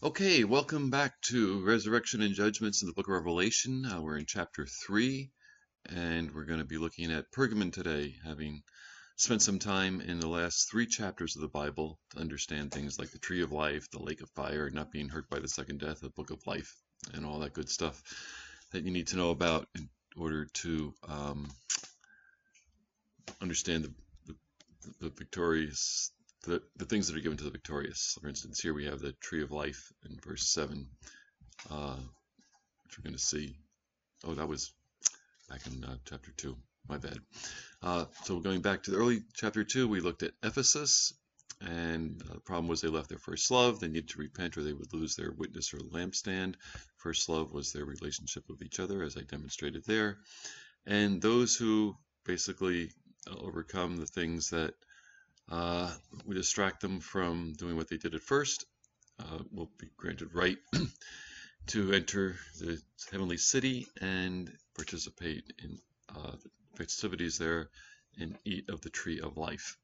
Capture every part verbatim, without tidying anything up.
Okay, welcome back to Resurrection and Judgments in the Book of Revelation. Uh, we're in chapter three, and we're going to be looking at Pergamon today, having spent some time in the last three chapters of the Bible to understand things like the Tree of Life, the Lake of Fire, not being hurt by the second death, the Book of Life, and all that good stuff that you need to know about in order to um, understand the, the, the victorious the, the things that are given to the victorious. For instance, here we have the Tree of Life in verse seven, uh, which we're going to see. Oh, that was back in uh, chapter two. My bad. Uh, so going back to the early chapter two, we looked at Ephesus, and uh, the problem was they left their first love. They needed to repent or they would lose their witness or lampstand. First love was their relationship with each other, as I demonstrated there. And those who basically overcome the things that uh, we distract them from doing what they did at first, uh, will be granted right to enter the heavenly city and participate in uh, the festivities there and eat of the tree of life.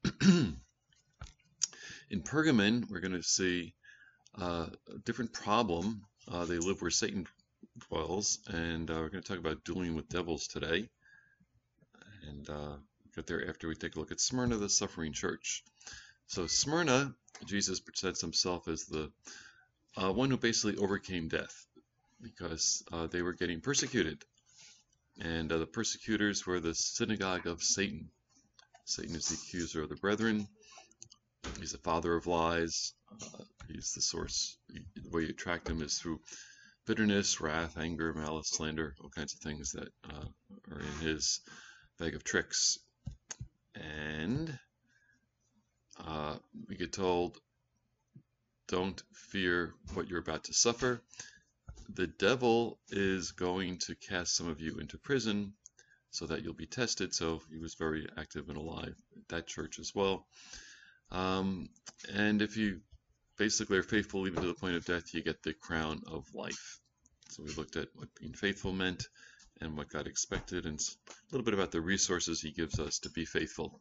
In Pergamon, we're going to see uh, a different problem. Uh, they live where Satan dwells, and uh, we're going to talk about dealing with devils today. And uh, get there after we take a look at Smyrna, the suffering church. So Smyrna, Jesus presents himself as the uh, one who basically overcame death because uh, they were getting persecuted. And uh, the persecutors were the synagogue of Satan. Satan is the accuser of the brethren. He's the father of lies. Uh, he's the source. The way you attract him is through bitterness, wrath, anger, malice, slander, all kinds of things that uh, are in his bag of tricks. And uh, we get told, don't fear what you're about to suffer. The devil is going to cast some of you into prison so that you'll be tested. So he was very active and alive at that church as well. Um, and if you basically are faithful even to the point of death, you get the crown of life. So we looked at what being faithful meant and what God expected, and a little bit about the resources he gives us to be faithful.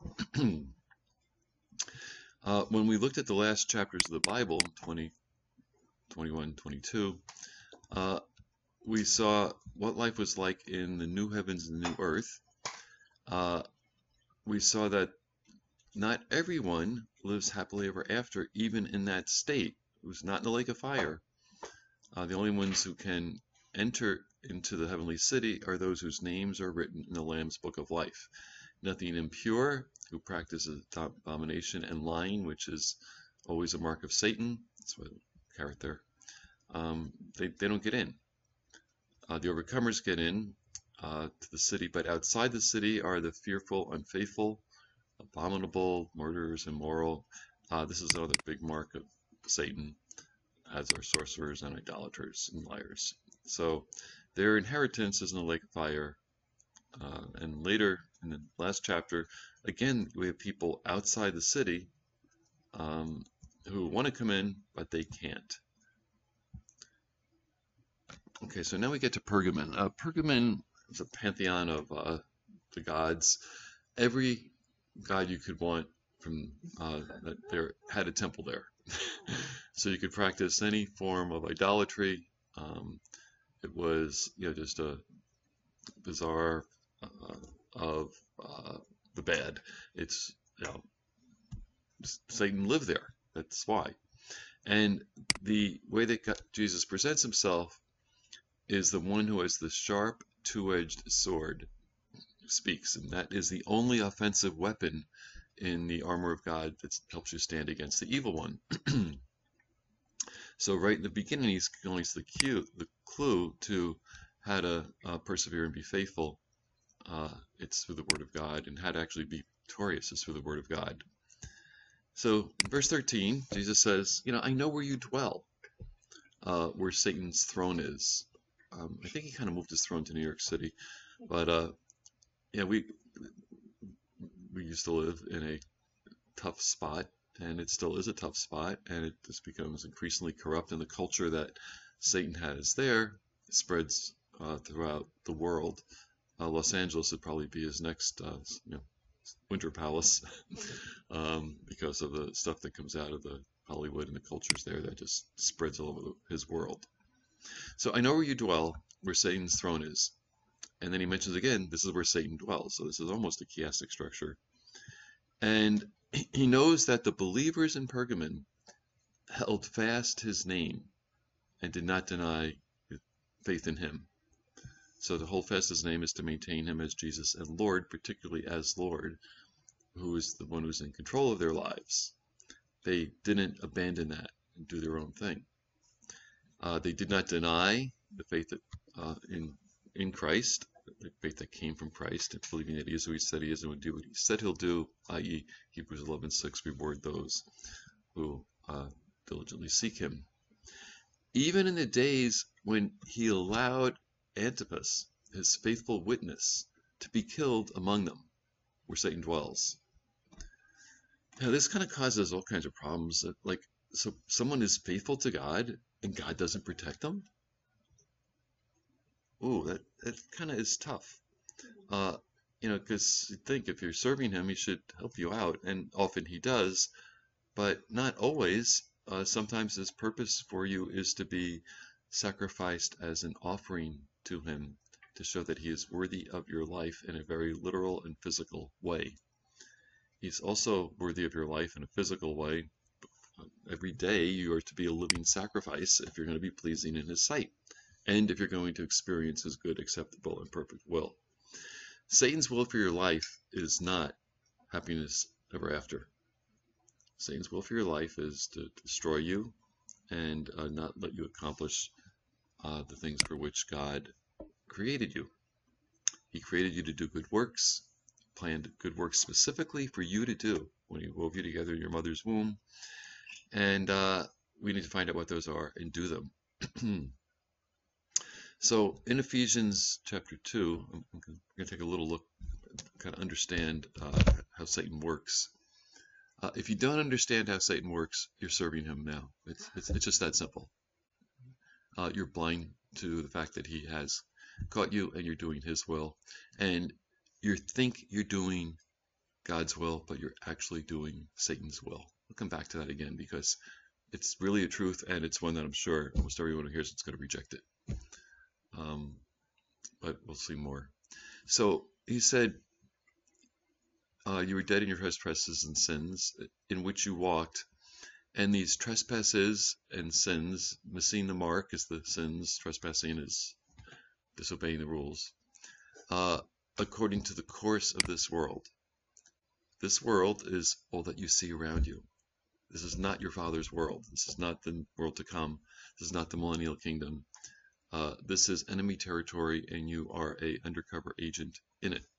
uh, when we looked at the last chapters of the Bible, twenty, twenty-one, twenty-two, uh, we saw what life was like in the new heavens and the new earth. Uh, we saw that not everyone lives happily ever after, even in that state, who's not in the lake of fire. Uh, the only ones who can enter into the heavenly city are those whose names are written in the Lamb's book of life. Nothing impure, who practices abomination and lying, which is always a mark of Satan. That's what carrot there. Um, they, they don't get in. Uh, the overcomers get in uh, to the city, but outside the city are the fearful, unfaithful, abominable, murderers, immoral. Uh, this is another big mark of Satan, as are sorcerers and idolaters and liars. So their inheritance is in the lake of fire. Uh, and later in the last chapter, again, we have people outside the city um, who want to come in, but they can't. Okay, so now we get to Pergamon. Uh, Pergamon is a pantheon of uh, the gods. Every god you could want from uh, that there had a temple there. So you could practice any form of idolatry. Um, it was, you know, just a bizarre uh, of uh, the bad. It's, you know, Satan lived there. That's why. And the way that God, Jesus presents himself is the one who has the sharp two-edged sword speaks, and that is the only offensive weapon in the armor of God that helps you stand against the evil one. So right in the beginning, he's giving us the cue, the clue to how to uh, persevere and be faithful. Uh, it's through the Word of God, and how to actually be victorious is through the Word of God. So in verse thirteen, Jesus says, you know, I know where you dwell, uh, where Satan's throne is. Um, I think he kind of moved his throne to New York City, but uh, yeah, we we used to live in a tough spot, and it still is a tough spot, and it just becomes increasingly corrupt, and the culture that Satan has there spreads uh, throughout the world. Uh, Los Angeles would probably be his next uh, you know, winter palace um, because of the stuff that comes out of the Hollywood and the cultures there that just spreads all over his world. So I know where you dwell, where Satan's throne is. And then he mentions again, this is where Satan dwells. So this is almost a chiastic structure. And he knows that the believers in Pergamon held fast his name and did not deny faith in him. So to hold fast his name is to maintain him as Jesus and Lord, particularly as Lord, who is the one who's in control of their lives. They didn't abandon that and do their own thing. Uh, they did not deny the faith that, uh, in in Christ, the faith that came from Christ, and believing that he is who he said he is and would do what he said he'll do, that is Hebrews eleven six, reward those who uh, diligently seek him. Even in the days when he allowed Antipas, his faithful witness, to be killed among them, where Satan dwells. Now, this kind of causes all kinds of problems. Like, so someone is faithful to God, and God doesn't protect them? Ooh, that, that kind of is tough. Uh, you know, because you think if you're serving him, he should help you out, and often he does, but not always. Uh, sometimes his purpose for you is to be sacrificed as an offering to him to show that he is worthy of your life in a very literal and physical way. He's also worthy of your life in a physical way. Every day you are to be a living sacrifice if you're going to be pleasing in his sight, and if you're going to experience his good, acceptable, and perfect will. Satan's will for your life is not happiness ever after. Satan's will for your life is to destroy you and uh, not let you accomplish uh, the things for which God created you. He created you to do good works, planned good works specifically for you to do when he wove you together in your mother's womb. And uh, we need to find out what those are and do them. So in Ephesians chapter two, I'm going to take a little look, kind of understand uh, how Satan works. Uh, if you don't understand how Satan works, you're serving him now. It's, it's, it's just that simple. Uh, you're blind to the fact that he has caught you and you're doing his will. And you think you're doing God's will, but you're actually doing Satan's will. We'll come back to that again because it's really a truth, and it's one that I'm sure almost everyone who hears it's going to reject it. Um, but we'll see more. So he said, uh, you were dead in your trespasses and sins in which you walked, and these trespasses and sins, missing the mark is the sins, trespassing is disobeying the rules, uh, according to the course of this world. This world is all that you see around you. This is not your Father's world. This is not the world to come. This is not the millennial kingdom. Uh, this is enemy territory, and you are a undercover agent in it.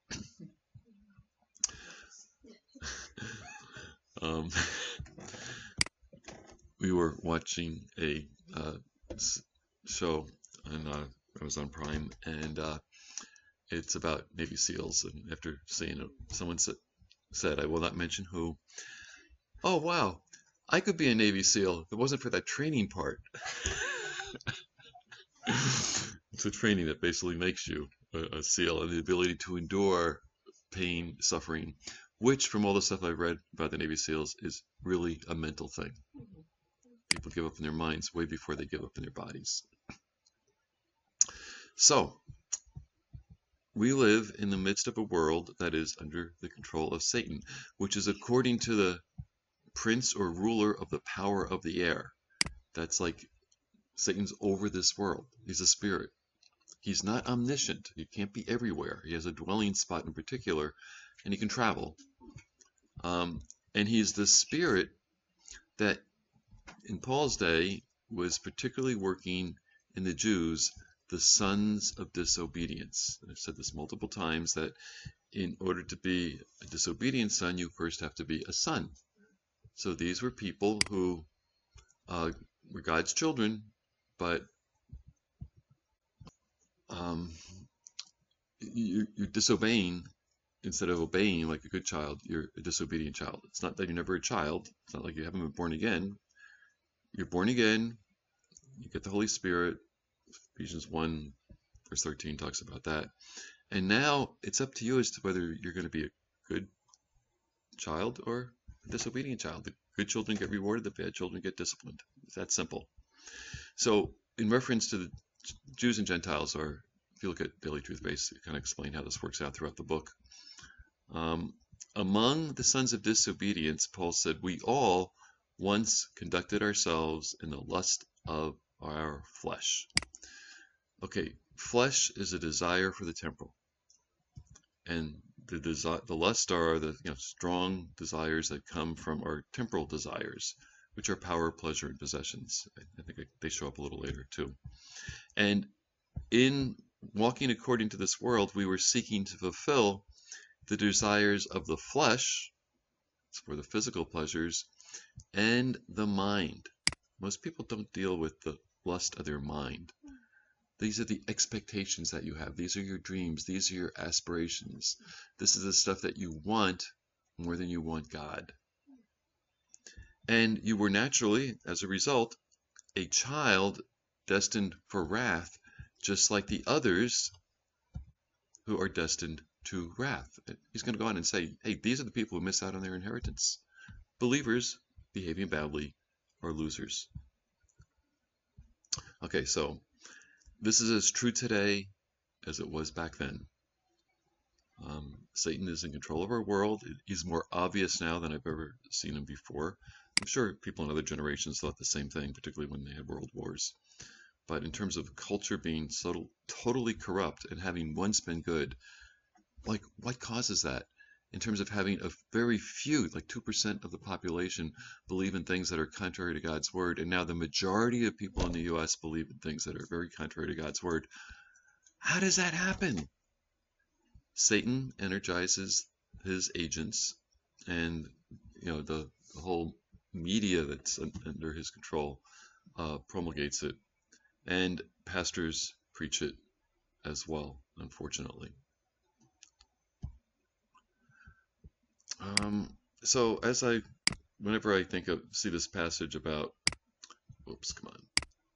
um, we were watching a uh, show on uh, Amazon Prime, and uh, it's about Navy SEALs. And after seeing it, someone said, said, I will not mention who, oh wow, I could be a Navy SEAL if it wasn't for that training part. It's a training that basically makes you a, a SEAL, and the ability to endure pain, suffering, which from all the stuff I've read about the Navy SEALs is really a mental thing. People give up in their minds way before they give up in their bodies. So, we live in the midst of a world that is under the control of Satan, which is according to the prince or ruler of the power of the air. That's like Satan's over this world. He's a spirit. He's not omniscient. He can't be everywhere. He has a dwelling spot in particular, and he can travel. Um, and he's the spirit that in Paul's day was particularly working in the Jews, the sons of disobedience. And I've said this multiple times, that in order to be a disobedient son, you first have to be a son. So these were people who uh, were God's children, but um, you're, you're disobeying instead of obeying like a good child. You're a disobedient child. It's not that you're never a child. It's not like you haven't been born again. You're born again. You get the Holy Spirit. Ephesians one verse thirteen talks about that. And now it's up to you as to whether you're going to be a good child or a disobedient child. The good children get rewarded, the bad children get disciplined. It's that simple. So in reference to the Jews and Gentiles, or if you look at Daily Truth Base, you kind of explain how this works out throughout the book. Um, among the sons of disobedience, Paul said, we all once conducted ourselves in the lust of our flesh. Okay, flesh is a desire for the temporal. And the desi the lust are the you know, strong desires that come from our temporal desires, which are power, pleasure, and possessions. I think they show up a little later too. And in walking according to this world, we were seeking to fulfill the desires of the flesh, for the physical pleasures, and the mind. Most people don't deal with the lust of their mind. These are the expectations that you have. These are your dreams. These are your aspirations. This is the stuff that you want more than you want God. And you were naturally, as a result, a child destined for wrath, just like the others who are destined to wrath. He's going to go on and say, hey, these are the people who miss out on their inheritance. Believers behaving badly are losers. Okay, so this is as true today as it was back then. Um, Satan is in control of our world. He's more obvious now than I've ever seen him before. I'm sure people in other generations thought the same thing, particularly when they had world wars. But in terms of culture being so totally corrupt and having once been good, like what causes that? In terms of having a very few, like two percent of the population, believe in things that are contrary to God's word, and now the majority of people in the U S believe in things that are very contrary to God's word. How does that happen? Satan energizes his agents, and you know the, the whole media that's under his control uh, promulgates it, and pastors preach it as well, unfortunately. Um, so as I, whenever I think of, see this passage about, whoops, come on,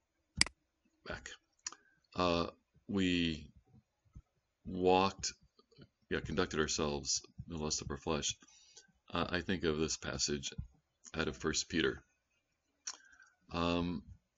back, uh, we walked, yeah, conducted ourselves in the lust of our flesh, uh, I think of this passage out of First Peter. Um,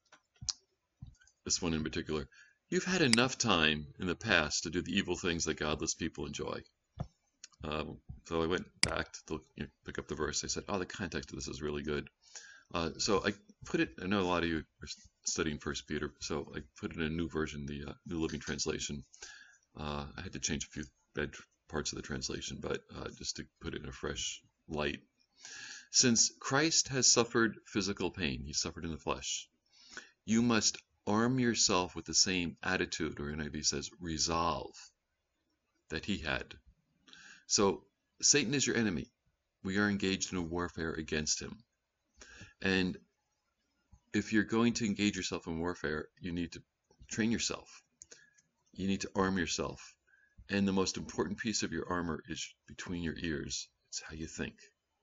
this one in particular. You've had enough time in the past to do the evil things that godless people enjoy. Um, so I went back to look, you know, pick up the verse. I said, oh, the context of this is really good. Uh, so I put it, I know a lot of you are studying First Peter, so I put it in a new version, the uh, New Living Translation. Uh, I had to change a few bad parts of the translation, but uh, just to put it in a fresh light. Since Christ has suffered physical pain, he suffered in the flesh, you must arm yourself with the same attitude, or N I V says resolve, that he had. So Satan is your enemy. We are engaged in a warfare against him. And if you're going to engage yourself in warfare, you need to train yourself. You need to arm yourself. And the most important piece of your armor is between your ears. It's how you think.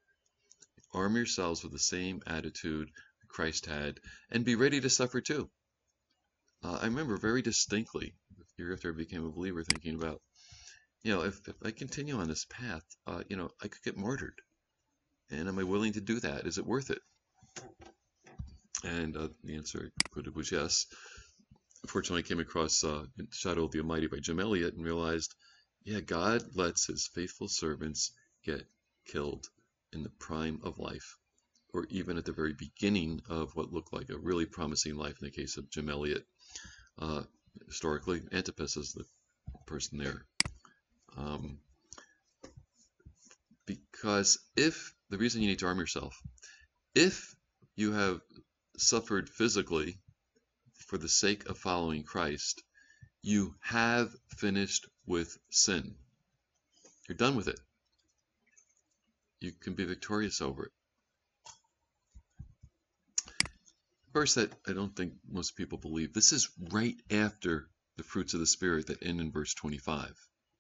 Arm yourselves with the same attitude that Christ had, and be ready to suffer too. Uh, I remember very distinctly, a year after I became a believer, thinking about, you know, if, if I continue on this path, uh, you know, I could get martyred. And am I willing to do that? Is it worth it? And uh, the answer was yes. Unfortunately, I came across uh, Shadow of the Almighty by Jim Elliot and realized, yeah, God lets his faithful servants get killed in the prime of life, or even at the very beginning of what looked like a really promising life in the case of Jim Elliot. Uh, historically, Antipas is the person there. Um, because if, the reason you need to arm yourself, if you have suffered physically for the sake of following Christ, you have finished with sin. You're done with it. You can be victorious over it. Verse that I don't think most people believe. This is right after the fruits of the Spirit that end in verse twenty-five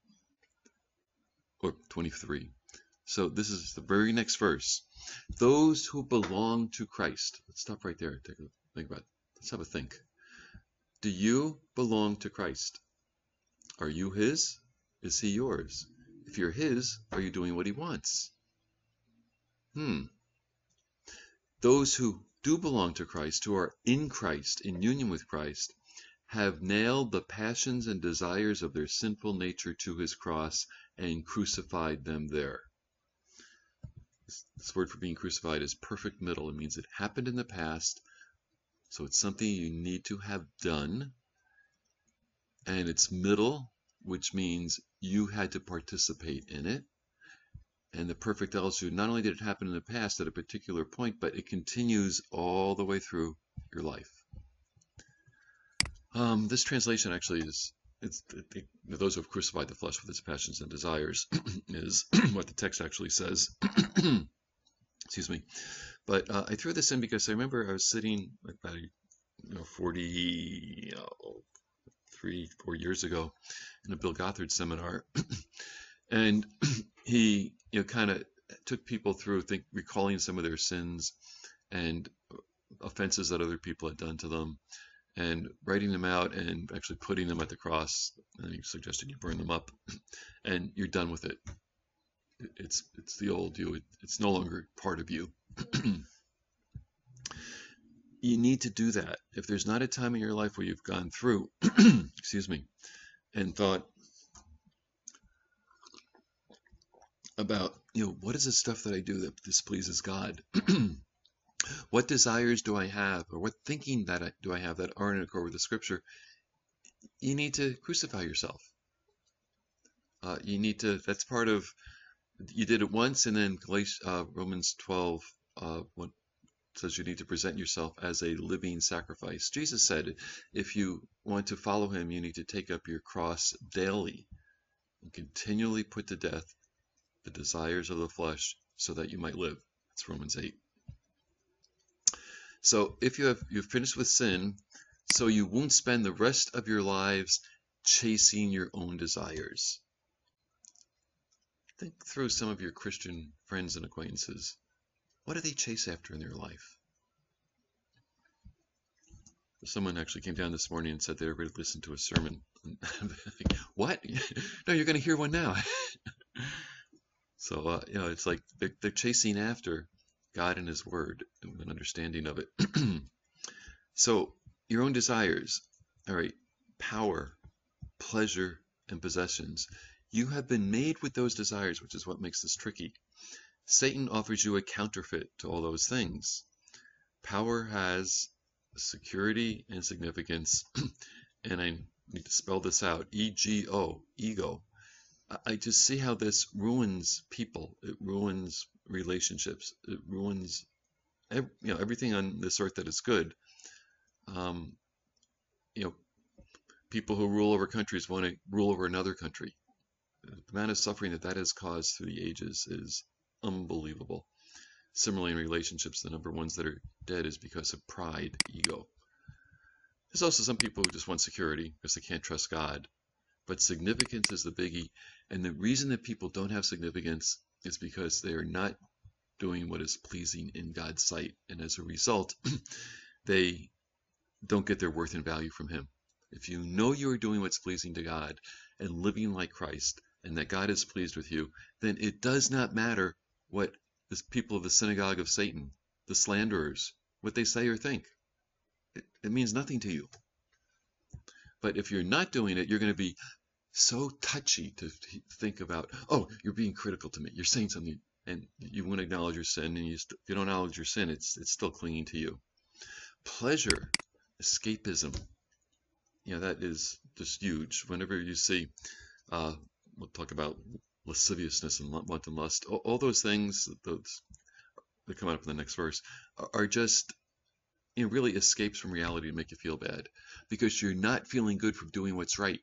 or twenty-three. So this is the very next verse. Those who belong to Christ. Let's stop right there. Take a think about it. Let's have a think. Do you belong to Christ? Are you his? Is he yours? If you're his, are you doing what he wants? Hmm. Those who do belong to Christ, who are in Christ, in union with Christ, have nailed the passions and desires of their sinful nature to his cross and crucified them there. This, this word for being crucified is perfect middle. It means it happened in the past, so it's something you need to have done. And it's middle, which means you had to participate in it. And the perfect tells you not only did it happen in the past at a particular point, but it continues all the way through your life. Um, this translation actually is, it's, it, it, those who have crucified the flesh with its passions and desires is what the text actually says. Excuse me. But uh, I threw this in because I remember I was sitting like about you know, forty, you know, three, four years ago in a Bill Gothard seminar, and he, you know, kind of took people through, think, recalling some of their sins and offenses that other people had done to them, and writing them out and actually putting them at the cross. And he suggested you burn them up, and you're done with it. It's it's the old you. It, it's no longer part of you. You need to do that. If there's not a time in your life where you've gone through, excuse me, and thought about, you know, what is the stuff that I do that displeases God? What desires do I have, or what thinking that I, do I have that aren't in accord with the Scripture? You need to crucify yourself. Uh, you need to. That's part of. You did it once, and then Galatians, uh, Romans twelve uh, what says you need to present yourself as a living sacrifice. Jesus said, if you want to follow him, you need to take up your cross daily and continually put to death the desires of the flesh so that you might live. That's Romans eight. So if you have you've finished with sin, so you won't spend the rest of your lives chasing your own desires. Think through some of your Christian friends and acquaintances. What do they chase after in their life? Someone actually came down this morning and said they were going to listen to a sermon. What? No, you're going to hear one now. So, uh, you know, it's like they're, they're chasing after God and his word and an understanding of it. So, your own desires, all right, power, pleasure, and possessions. You have been made with those desires, which is what makes this tricky. Satan offers you a counterfeit to all those things. Power has security and significance, and I need to spell this out, E G O, ego. I just see how this ruins people. It ruins relationships. It ruins you know, everything on this earth that is good. Um, you know, people who rule over countries want to rule over another country. The amount of suffering that that has caused through the ages is unbelievable. Similarly, in relationships, the number of ones that are dead is because of pride, ego. There's also some people who just want security because they can't trust God. But significance is the biggie. And the reason that people don't have significance is because they are not doing what is pleasing in God's sight. And as a result, they don't get their worth and value from him. If you know you are doing what's pleasing to God and living like Christ, and that God is pleased with you, then it does not matter what the people of the synagogue of Satan, the slanderers, what they say or think. It, it means nothing to you. But if you're not doing it, you're going to be so touchy to think about, oh, you're being critical to me. You're saying something, and you won't acknowledge your sin, and you if you don't acknowledge your sin, it's it's still clinging to you. Pleasure, escapism, you know, that is just huge. Whenever you see, uh, we'll talk about lasciviousness and wanton lust, all, all those things, those that come up in the next verse, are, are just, you know, really escapes from reality to make you feel bad, because you're not feeling good from doing what's right.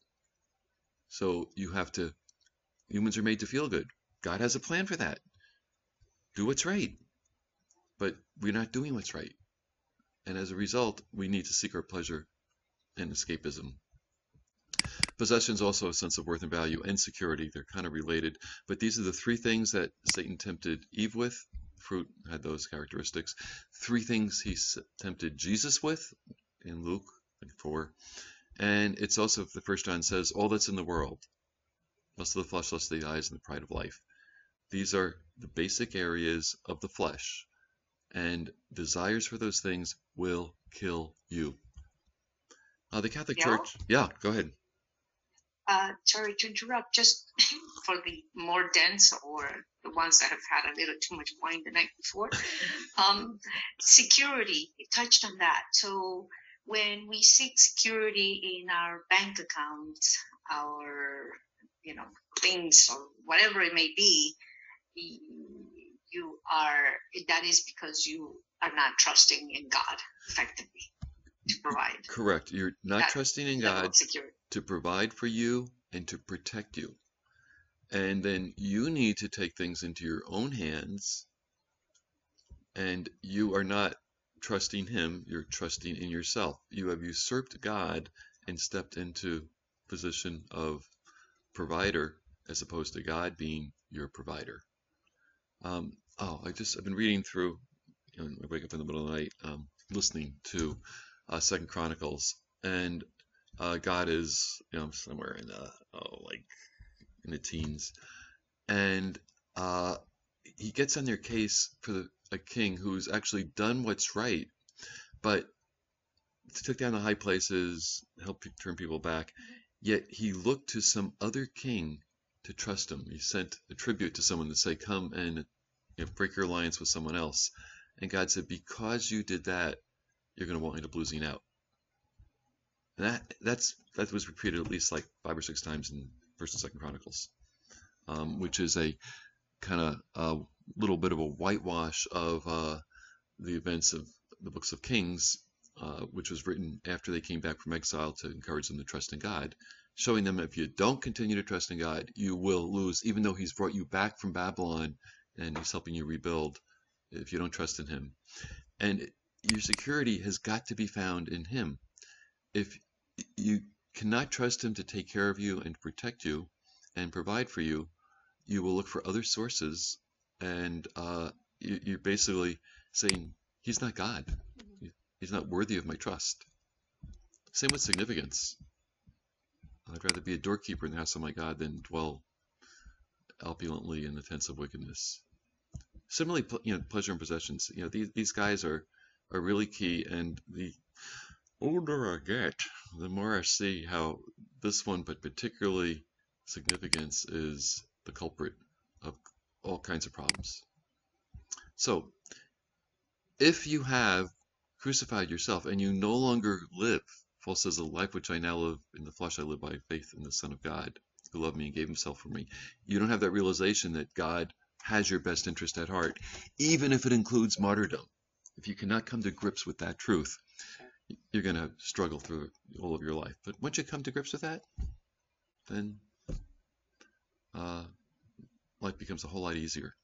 So you have to, humans are made to feel good. God has a plan for that. Do what's right. But we're not doing what's right. And as a result, we need to seek our pleasure and escapism. Possessions also a sense of worth and value, and security. They're kind of related. But these are the three things that Satan tempted Eve with. Fruit had those characteristics. Three things he tempted Jesus with in Luke four. And it's also, the First John says, all that's in the world. Lust of the flesh, lust of the eyes, and the pride of life. These are the basic areas of the flesh. and desires for those things will kill you. Uh, the Catholic Yeah. Church, yeah, go ahead. Uh, sorry to interrupt, just for the more dense or the ones that have had a little too much wine the night before. Um, security, it touched on that. So when we seek security in our bank accounts, our, you know, things or whatever it may be, you are, that is because you are not trusting in God effectively to provide. Correct. You're not that trusting in level God of security. to provide for you and to protect you. And then you need to take things into your own hands, and you are not trusting Him, you're trusting in yourself. You have usurped God and stepped into position of provider as opposed to God being your provider. Um, oh, I just I've been reading through, you know, I wake up in the middle of the night, um, listening to uh, Second Chronicles, and uh, God is, you know, somewhere in the oh, like in the teens, and uh, he gets on their case for the, a king who's actually done what's right, but took down the high places, helped turn people back. Yet he looked to some other king to trust him. He sent a tribute to someone to say, "Come and, you know, break your alliance with someone else." And God said, "Because you did that, you're going to wind up losing out." And that that's that was repeated at least like five or six times in First and Second Chronicles, um, which is a kind of a little bit of a whitewash of uh, the events of the books of Kings, uh, which was written after they came back from exile to encourage them to trust in God, showing them if you don't continue to trust in God, you will lose, even though He's brought you back from Babylon and He's helping you rebuild. If you don't trust in Him, and your security has got to be found in Him. If you cannot trust Him to take care of you and protect you and provide for you, you will look for other sources, and uh, you, you're basically saying, He's not God. He's not worthy of my trust. Same with significance. I'd rather be a doorkeeper in the house of my God than dwell opulently in the tents of wickedness. Similarly, you know, pleasure and possessions. You know, these these guys are are really key. And the older I get, the more I see how this one, but particularly significance, is the culprit of all kinds of problems. So, if you have crucified yourself and you no longer live, Paul says, the life which I now live in the flesh, I live by faith in the Son of God, who loved me and gave Himself for me. You don't have that realization that God has your best interest at heart, even if it includes martyrdom. If you cannot come to grips with that truth, you're going to struggle through all of your life. But once you come to grips with that, then uh, life becomes a whole lot easier.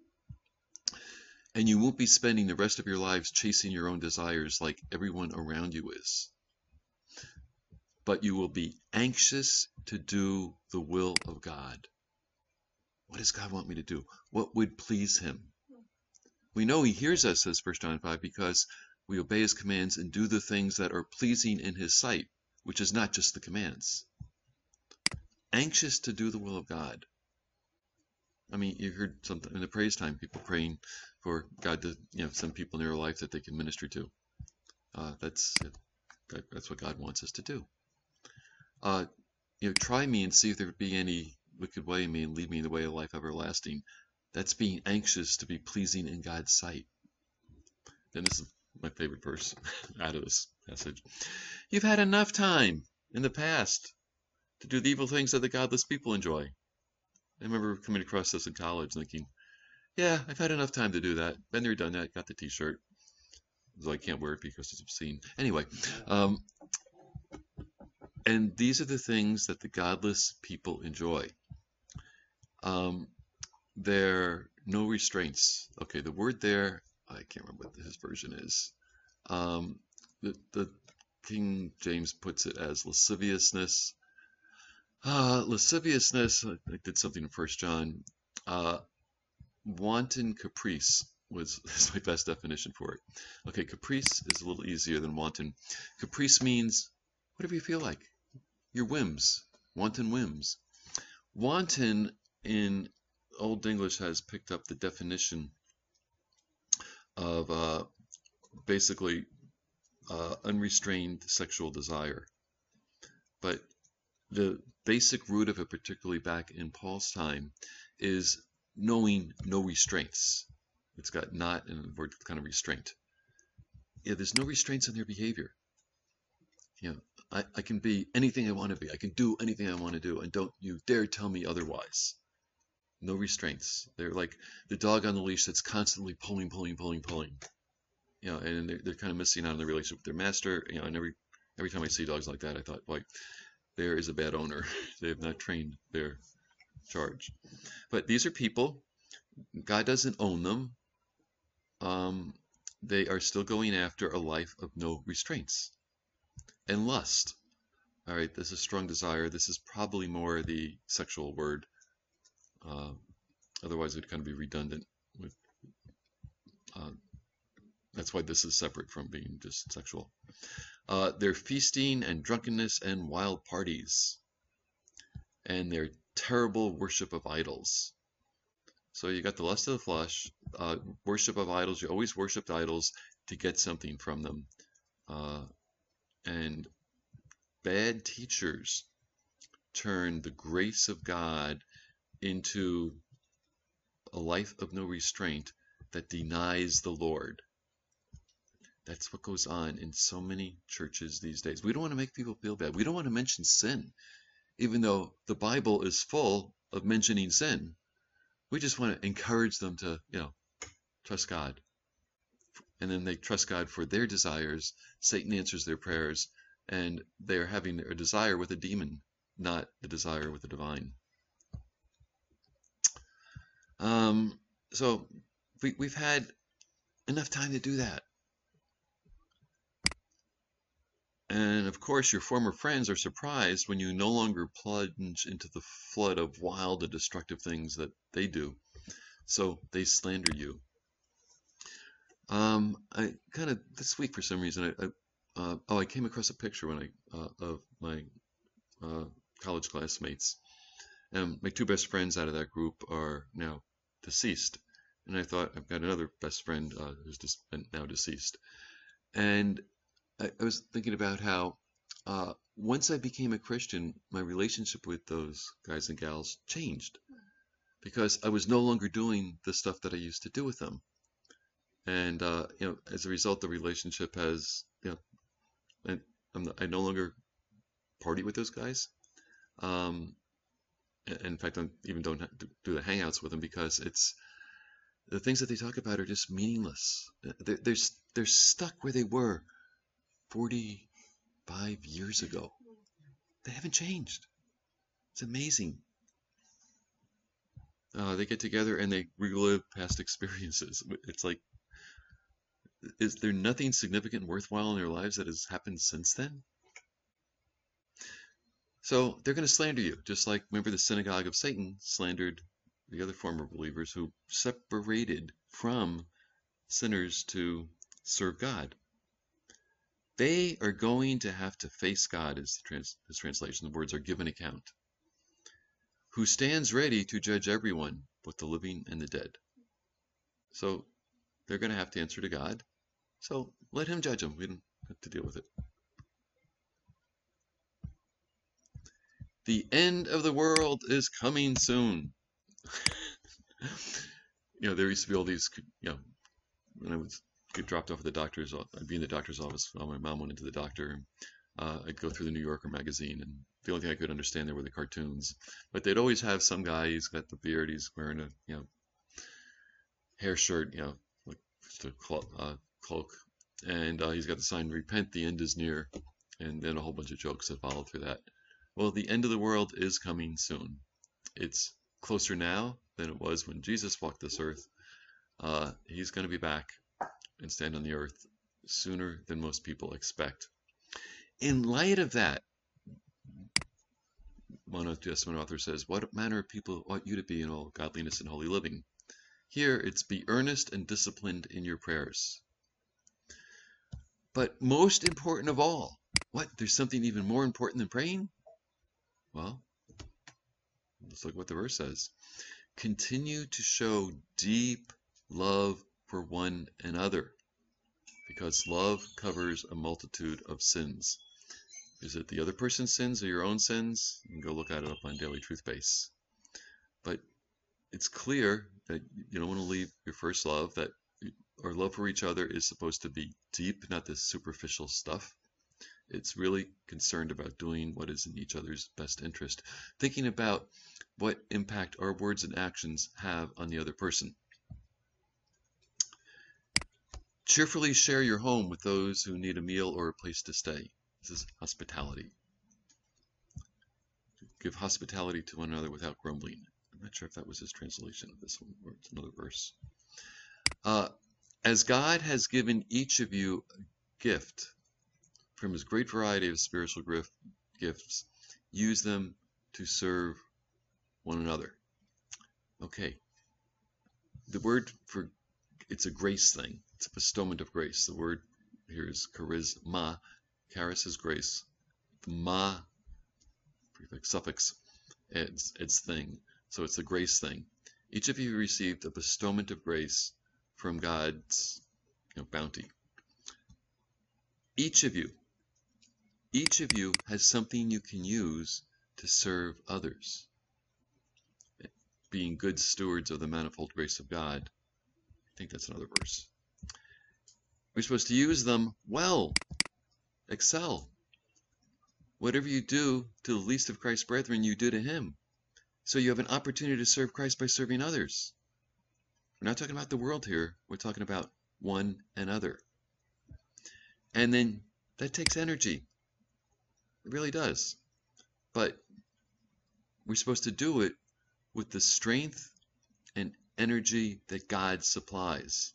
And you won't be spending the rest of your lives chasing your own desires like everyone around you is. But you will be anxious to do the will of God. What does God want me to do? What would please Him? We know He hears us, says First John five, because we obey His commands and do the things that are pleasing in His sight, which is not just the commands. Anxious to do the will of God. I mean, you heard something in the praise time, people praying for God to, you know, send people in their life that they can minister to. Uh, that's that's what God wants us to do. Uh, you know, try me and see if there be any wicked way in me, and lead me in the way of life everlasting. That's being anxious to be pleasing in God's sight. And this is my favorite verse out of this passage. You've had enough time in the past to do the evil things that the godless people enjoy. I remember coming across this in college thinking, yeah, I've had enough time to do that. Been there, done that, got the t-shirt. So I can't wear it because it's obscene. Anyway, um, and these are the things that the godless people enjoy. Um, there are no restraints. Okay, the word there, I can't remember what his version is. Um, the, the King James puts it as lasciviousness. Uh, lasciviousness, I did something in First John. Uh, wanton caprice was is my best definition for it. Okay, caprice is a little easier than wanton. Caprice means whatever you feel like, your whims, wanton whims. Wanton in Old English has picked up the definition of uh, basically uh, unrestrained sexual desire. But the basic root of it, particularly back in Paul's time, is knowing no restraints. It's got not and the word kind of restraint. Yeah, there's no restraints on their behavior. You know, I, I can be anything I want to be. I can do anything I want to do, and don't you dare tell me otherwise. No restraints. They're like the dog on the leash that's constantly pulling, pulling, pulling, pulling. You know, and they're, they're kind of missing out on the relationship with their master. You know, and every every time I see dogs like that, I thought, boy, there is a bad owner. They have not trained their charge. But these are people. God doesn't own them. Um, they are still going after a life of no restraints and lust. All right, this is strong desire. This is probably more the sexual word. Uh, otherwise, it'd kind of be redundant. With uh, that's why this is separate from being just sexual. Uh, their feasting and drunkenness and wild parties, and their terrible worship of idols. So you got the lust of the flesh, uh, worship of idols. You always worshiped idols to get something from them. Uh, and bad teachers turn the grace of God into a life of no restraint that denies the Lord. That's what goes on in so many churches these days. We don't want to make people feel bad. We don't want to mention sin, even though the Bible is full of mentioning sin. We just want to encourage them to, you know, trust God. And then they trust God for their desires. Satan answers their prayers, and they're having a desire with a demon, not the desire with the divine. Um, so we, we've had enough time to do that. And of course, your former friends are surprised when you no longer plunge into the flood of wild and destructive things that they do. So they slander you. Um, I kind of this week for some reason I, I uh, oh I came across a picture when I uh, of my uh, college classmates, and my two best friends out of that group are now deceased, and I thought I've got another best friend uh, who's just now deceased, and I, I was thinking about how uh, once I became a Christian, my relationship with those guys and gals changed because I was no longer doing the stuff that I used to do with them. And uh, you know, as a result, the relationship has, you know, I, I'm, I no longer party with those guys. Um, in fact, I even don't do the hangouts with them because it's the things that they talk about are just meaningless. They're, they're, they're stuck where they were forty-five years ago. They haven't changed. It's amazing. Uh, they get together and they relive past experiences. It's like, is there nothing significant and worthwhile in their lives that has happened since then? So they're going to slander you, just like, remember, the synagogue of Satan slandered the other former believers who separated from sinners to serve God. They are going to have to face God, is the trans his translation. The words are give an account. Who stands ready to judge everyone, both the living and the dead. So they're going to have to answer to God. So let him judge them. We don't have to deal with it. The end of the world is coming soon. You know, there used to be all these, you know, when I was get dropped off at the doctor's, I'd be in the doctor's office while my mom went into the doctor. Uh, I'd go through the New Yorker magazine, and the only thing I could understand there were the cartoons. But they'd always have some guy, he's got the beard, he's wearing a, you know, hair shirt, you know, like just a clo uh, cloak, and uh, he's got the sign, repent, the end is near, and then a whole bunch of jokes that follow through that. Well, the end of the world is coming soon. It's closer now than it was when Jesus walked this earth. Uh, he's going to be back and stand on the earth sooner than most people expect. In light of that, one Old Testament author says, what manner of people ought you to be in all godliness and holy living? Here it's be earnest and disciplined in your prayers. But most important of all, what? There's something even more important than praying? Well, let's look what the verse says. Continue to show deep love for one another, because love covers a multitude of sins. Is it the other person's sins or your own sins? You can go look at it up on Daily Truth Base. But it's clear that you don't want to leave your first love, that our love for each other is supposed to be deep, not this superficial stuff. It's really concerned about doing what is in each other's best interest, thinking about what impact our words and actions have on the other person. Cheerfully share your home with those who need a meal or a place to stay. This is hospitality. Give hospitality to one another without grumbling. I'm not sure if that was his translation of this one, or it's another verse. Uh, as God has given each of you a gift from his great variety of spiritual gift, gifts, use them to serve one another. Okay. The word for, it's a grace thing. It's a bestowment of grace. The word here is charisma. Charis is grace. The ma, prefix, suffix, it's, it's thing. So it's a grace thing. Each of you received a bestowment of grace from God's you know, bounty. Each of you, each of you has something you can use to serve others. Being good stewards of the manifold grace of God. I think that's another verse. We're supposed to use them well. Excel. Whatever you do to the least of Christ's brethren, you do to him. So you have an opportunity to serve Christ by serving others. We're not talking about the world here. We're talking about one another. And then that takes energy. It really does. But we're supposed to do it with the strength and energy that God supplies.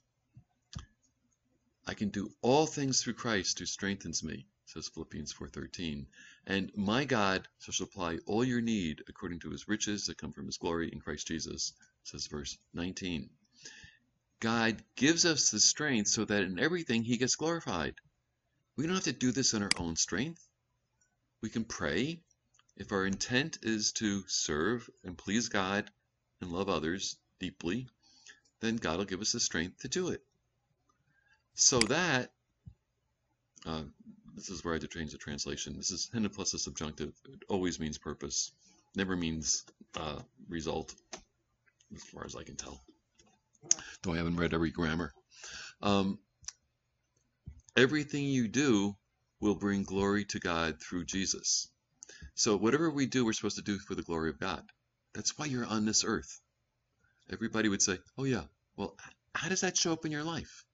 I can do all things through Christ who strengthens me, says Philippians four thirteen. And my God shall supply all your need according to his riches that come from his glory in Christ Jesus, says verse nineteen. God gives us the strength so that in everything he gets glorified. We don't have to do this in our own strength. We can pray. If our intent is to serve and please God and love others deeply, then God will give us the strength to do it. So that, uh, this is where I had to change the translation. This is hina plus a subjunctive. It always means purpose. Never means uh, result, as far as I can tell. Though I haven't read every grammar. Um, everything you do will bring glory to God through Jesus. So whatever we do, we're supposed to do for the glory of God. That's why you're on this earth. Everybody would say, oh yeah, well, how does that show up in your life?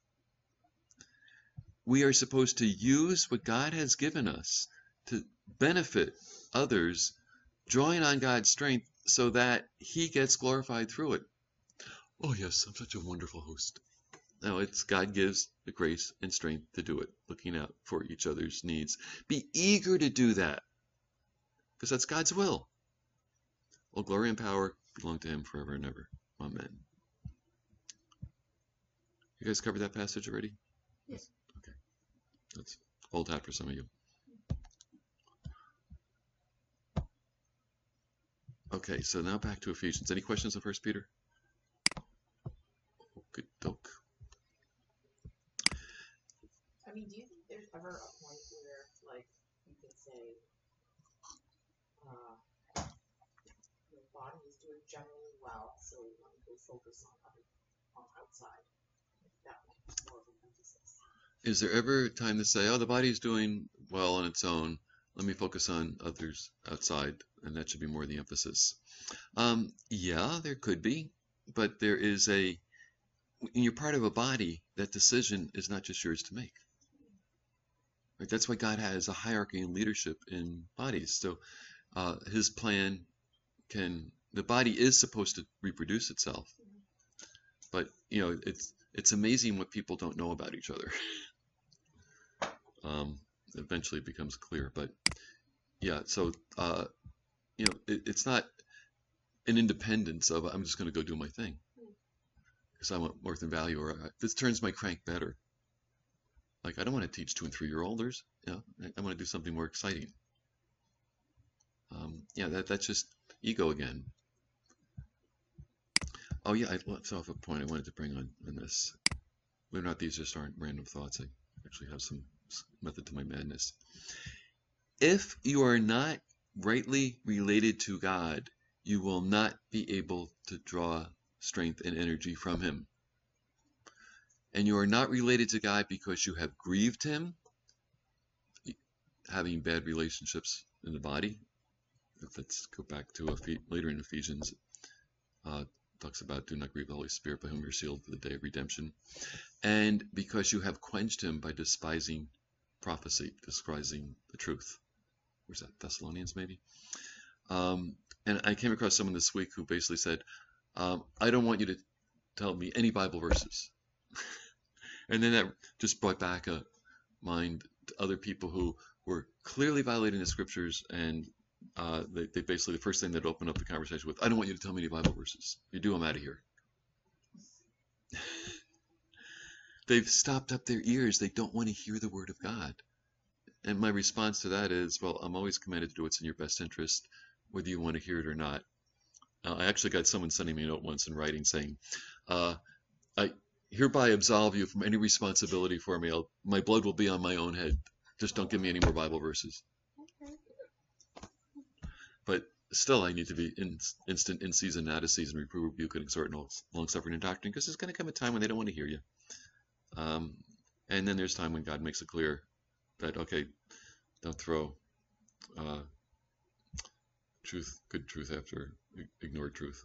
We are supposed to use what God has given us to benefit others, drawing on God's strength so that he gets glorified through it. Oh yes, I'm such a wonderful host. No, it's God gives the grace and strength to do it, looking out for each other's needs. Be eager to do that, because that's God's will. All glory and power belong to him forever and ever. Amen. You guys covered that passage already? Yes. Okay. That's old hat for some of you. Okay, so now back to Ephesians. Any questions on First Peter? Good doke. I mean, do you think there's ever a point where, like, you can say, uh, the body is doing generally well, so let me go focus on other, on outside? That might be more of an emphasis. Is there ever a time to say, oh, the body's doing well on its own, let me focus on others outside, and that should be more the emphasis? Um, yeah, there could be, but there is a, when you're part of a body, that decision is not just yours to make. Right? That's why God has a hierarchy and leadership in bodies. So uh, his plan can, the body is supposed to reproduce itself, but you know, it's it's amazing what people don't know about each other. um, eventually it becomes clear, but yeah, so uh, you know, it, it's not an independence of I'm just going to go do my thing because I want worth and value, or uh, this turns my crank better. Like, I don't want to teach two and three year olders. You know, I, I want to do something more exciting. Um, yeah, that that's just ego again. Oh yeah, I left off a point I wanted to bring on on this. Whether or not these just aren't random thoughts, I actually have some method to my madness. If you are not rightly related to God, you will not be able to draw strength and energy from Him. And you are not related to God because you have grieved Him, having bad relationships in the body. Let's go back to later in Ephesians. Uh, talks about do not grieve the Holy Spirit, by whom you're sealed for the day of redemption. And because you have quenched Him by despising prophecy, despising the truth. Where's that? Thessalonians, maybe? Um, and I came across someone this week who basically said, um, I don't want you to tell me any Bible verses. And then that just brought back a mind to other people who were clearly violating the scriptures, and uh, they, they basically, the first thing they'd open up the conversation with, I don't want you to tell me any Bible verses. You do, I'm out of here. They've stopped up their ears. They don't want to hear the word of God. And my response to that is, well, I'm always commanded to do what's in your best interest, whether you want to hear it or not. Uh, I actually got someone sending me a note once in writing saying, uh, I hereby absolve you from any responsibility for me. I'll, my blood will be on my own head. Just don't give me any more Bible verses. But still, I need to be in, instant, in season, out of season, reprove, rebuke, and exhort, and long suffering and doctrine, because there's going to come a time when they don't want to hear you. Um, and then there's time when God makes it clear that, okay, don't throw uh, truth, good truth after ignored truth.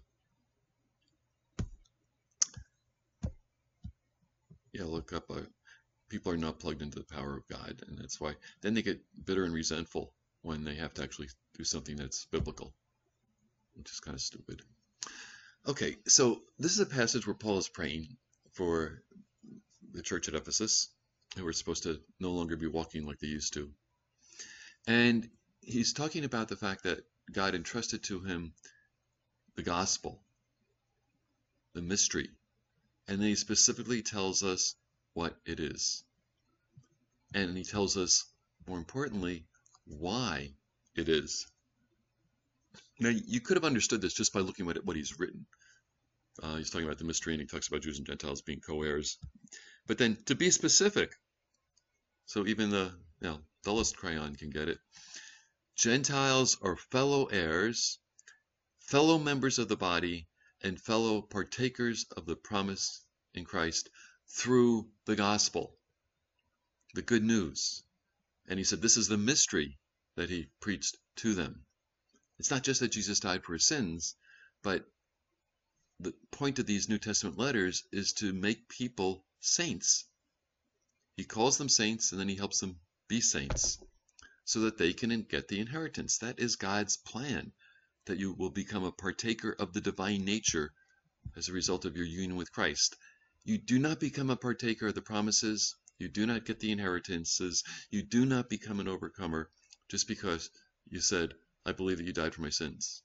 Yeah, look up. Uh, people are not plugged into the power of God, and that's why then they get bitter and resentful when they have to actually do something that's biblical, which is kind of stupid. Okay, so this is a passage where Paul is praying for the church at Ephesus, who are supposed to no longer be walking like they used to. And he's talking about the fact that God entrusted to him the gospel, the mystery, and then he specifically tells us what it is. And he tells us, more importantly, why it is. Now, you could have understood this just by looking at what he's written. Uh, he's talking about the mystery, and he talks about Jews and Gentiles being co-heirs. But then, to be specific, so even the you know, dullest crayon can get it, Gentiles are fellow heirs, fellow members of the body, and fellow partakers of the promise in Christ through the gospel, the good news. And he said this is the mystery that he preached to them. It's not just that Jesus died for his sins, but the point of these New Testament letters is to make people saints. He calls them saints, and then he helps them be saints so that they can get the inheritance. That is God's plan, that you will become a partaker of the divine nature as a result of your union with Christ. You do not become a partaker of the promises. You do not get the inheritances. You do not become an overcomer just because you said, I believe that you died for my sins.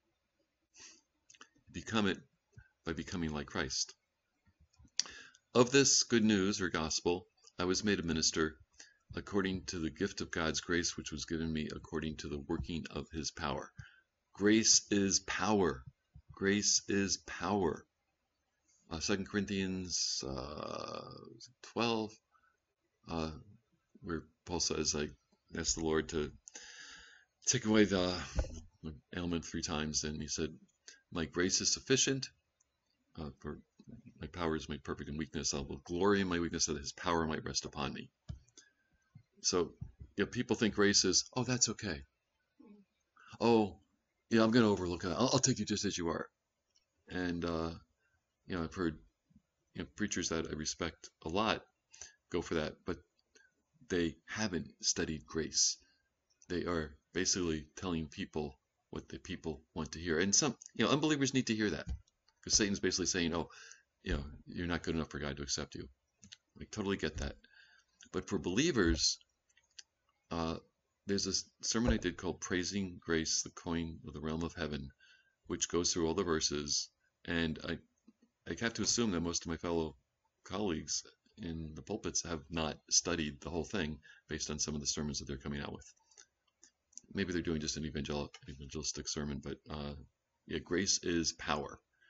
You become it by becoming like Christ. Of this good news or gospel, I was made a minister according to the gift of God's grace, which was given me according to the working of his power. Grace is power. Grace is power. Uh, Second Corinthians uh, twelve, uh, where Paul says, I asked the Lord to take away the ailment three times, and he said, my grace is sufficient, uh, for my power is made perfect in weakness. I will glory in my weakness so that his power might rest upon me. So, you know, people think grace is, oh, that's okay. Oh, yeah, I'm going to overlook it. I'll, I'll take you just as you are. And, uh, you know, I've heard you know, preachers that I respect a lot go for that, but they haven't studied grace. They are basically telling people what the people want to hear. And some, you know, unbelievers need to hear that, because Satan's basically saying, oh, you know, you're not good enough for God to accept you. I totally get that. But for believers, uh, there's a sermon I did called Praising Grace, the Coin of the Realm of Heaven, which goes through all the verses. And I, I have to assume that most of my fellow colleagues in the pulpits have not studied the whole thing based on some of the sermons that they're coming out with. Maybe they're doing just an evangel evangelistic sermon, but uh, yeah, grace is power.